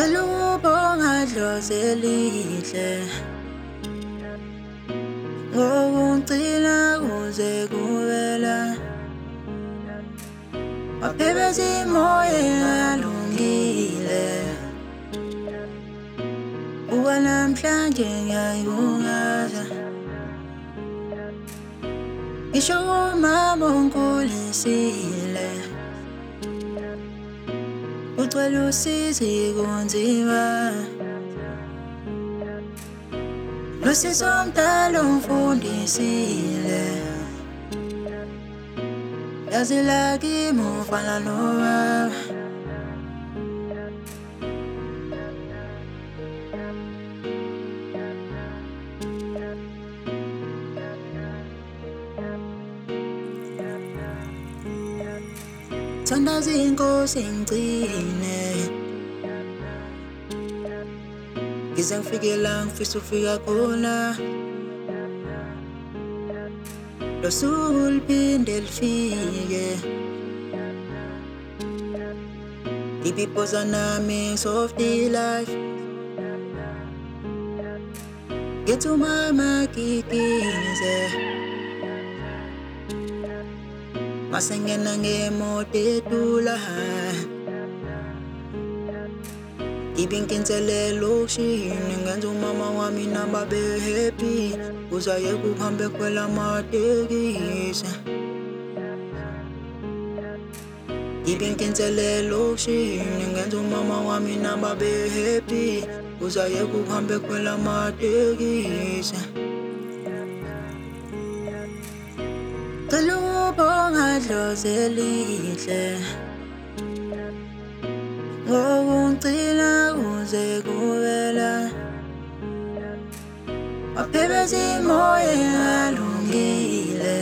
Cela ukubonga dlozi elihle ngokungcina kuze kubela waphebeza imoya engalungile buka namhlanje ngiyayibungaza ngisho umama onkulisile ucela usizi kunzima Lusizo mdala umfundisile yazi la kimi ufana nobaba Thandaza inkosi ngigcine ngize ngifike la ngifisa ufika khona lo suku liphinde lifike ibiphoza nami soft life ngithi umama gigize mase ngena ngemoto edula Ibinkinselelo ushini ngenza umama wami nababe happy uzayeka ukuhambe kwela amatekisi Ibinkinselelo ushini ngenza umama wami nababe happy uzayeka ukuhambe kwela amatekisi Cela ukubonga dlozi elihle ngokungcina kuze kubela waphebeza imoya engalungile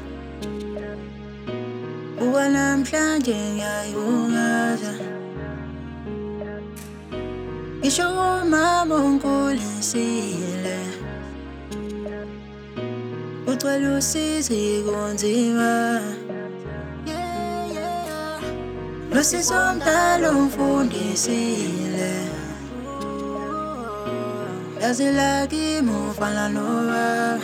buka namhlanje ngiyayibungaza ngisho umama onkulisile ucela usizi kunzima Lusizo mdala umfundisile yazi la kimi ufana nobaba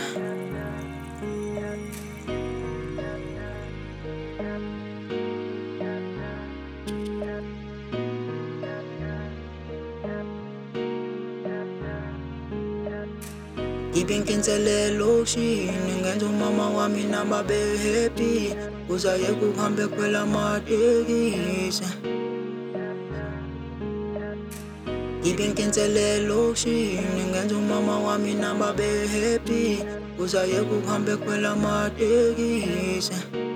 Ibinkinselelo ushini ngenza umama wami nababe happy uzayeka ukuhambe kwela amatekisi Ibinkinselelo ushini ngenza umama wami nababe happy uzayeka ukuhambe kwela amatekisi